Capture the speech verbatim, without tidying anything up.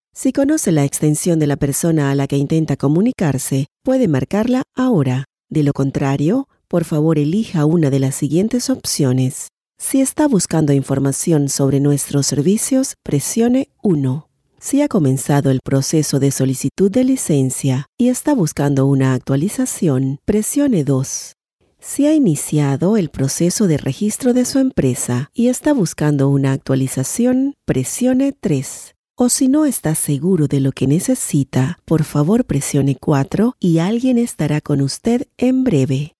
Si conoce la extensión de la persona a la que intenta comunicarse, puede marcarla ahora. De lo contrario, por favor elija una de las siguientes opciones. Si está buscando información sobre nuestros servicios, presione uno. Si ha comenzado el proceso de solicitud de licencia y está buscando una actualización, presione dos. Si ha iniciado el proceso de registro de su empresa y está buscando una actualización, presione tres. O si no está seguro de lo que necesita, por favor presione cuatro y alguien estará con usted en breve.